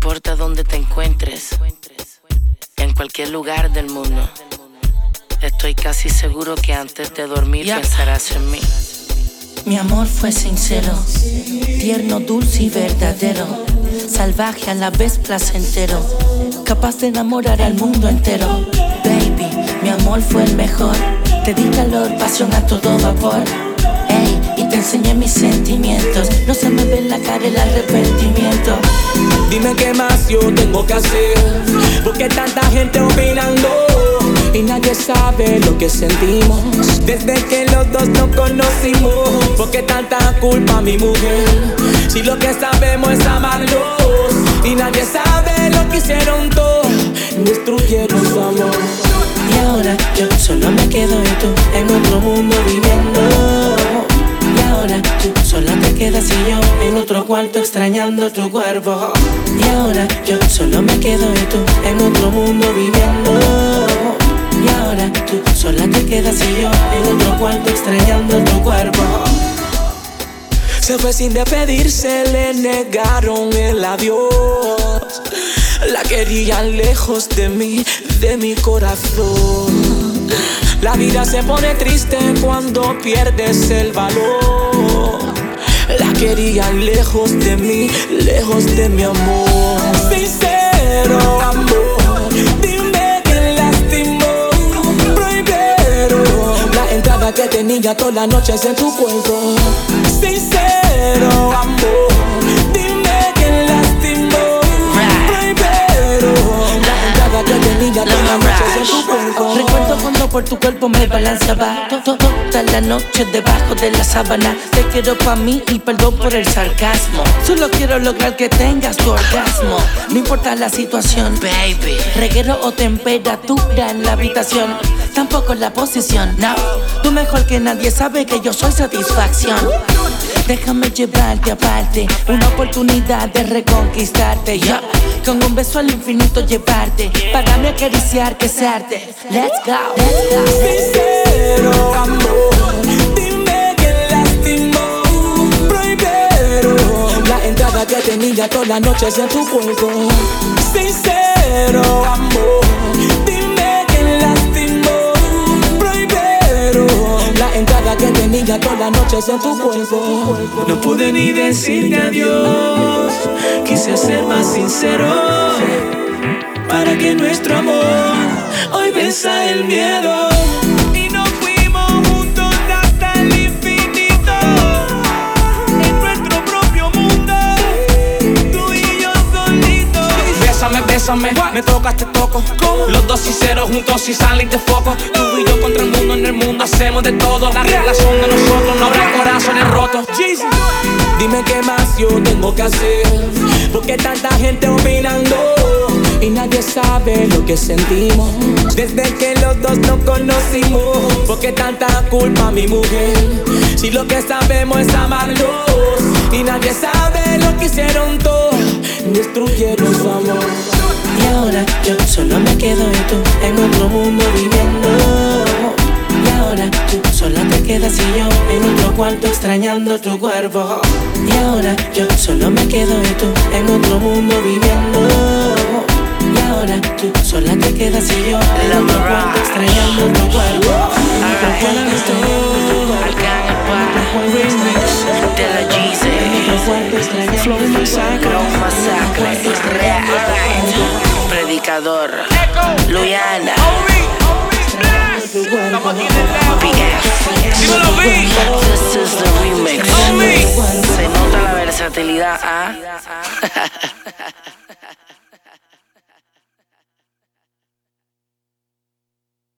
importa dónde te encuentres, en cualquier lugar del mundo, estoy casi seguro que antes de dormir pensarás en mí. Mi amor fue sincero, tierno, dulce y verdadero, salvaje a la vez placentero, capaz de enamorar al mundo entero. Baby, mi amor fue el mejor, te di calor, pasión a todo vapor. Ey, y te enseñé mis sentimientos, no se me ve en la cara el arrepentimiento. Dime qué más yo tengo que hacer, porque tanta gente opinando y nadie sabe lo que sentimos desde que los dos nos conocimos. Porque tanta culpa mi mujer, si lo que sabemos es amarnos, y nadie sabe lo que hicieron todos, destruyeron su amor. Y ahora yo solo me quedo y tú en otro mundo viviendo. Y ahora tú sola te quedas y yo en otro cuarto extrañando tu cuerpo. Y ahora yo solo me quedo y tú en otro mundo viviendo. Y ahora tú sola te quedas y yo en otro cuarto extrañando tu cuerpo. Se fue sin despedirse, le negaron el adiós. La querían lejos de mí, de mi corazón. La vida se pone triste cuando pierdes el valor. La querían lejos de mí, lejos de mi amor. Sincero amor, dime que lastimó. Prohibieron la entrada que tenía todas las noches en tu cuerpo. Sincero amor, dime que lastimó. Prohibieron la entrada que tenía todas las noches en tu cuerpo. Recuerdo cuando por tu cuerpo me balanceaba toda la noche debajo de la sábana. Te quiero pa' mí y perdón por el sarcasmo. Solo quiero lograr que tengas tu orgasmo. No importa la situación, baby, reguero o temperatura en la habitación, tampoco la posición, no. Tú mejor que nadie sabe que yo soy satisfacción. Déjame llevarte aparte, una oportunidad de reconquistarte, yeah. Con un beso al infinito llevarte, para mí acariciar que es arte. Let's go, let's go. Sincero amor, dime que lastimó. Prohibieron la entrada que tenía todas las noches en tu cuerpo. Sincero amor, dime que lastimó. Prohibieron la entrada que tenía todas las noches en tu cuerpo. No pude ni decirte adiós, quise ser más sincero, para que nuestro amor hoy venza el miedo. Y nos fuimos juntos hasta el infinito, en nuestro propio mundo, tú y yo solitos. Bésame, bésame, me tocas, te toco. Los dos sinceros juntos sin salir de foco. Tú y yo contra el mundo hacemos de todo. La relación de nosotros no habrá corazones rotos. Dime qué más yo tengo que hacer, porque tanta gente opinando y nadie sabe lo que sentimos desde que los dos nos conocimos. Porque tanta culpa mi mujer, si lo que sabemos es amarnos, y nadie sabe lo que hicieron todos, destruyeron su amor. Y ahora yo solo me quedo y tú en otro mundo viviendo. Y ahora tú sola te quedas y yo en otro cuarto extrañando tu cuerpo. Y ahora yo solo me quedo y tú en otro mundo viviendo. Y ahora tú sola te quedas y yo en otro cuarto extrañando tu cuerpo. Remix de la Jeezy, Flow Masacre, Predicador, Luyana, This is the remix. Se nota la versatilidad, ¿ah?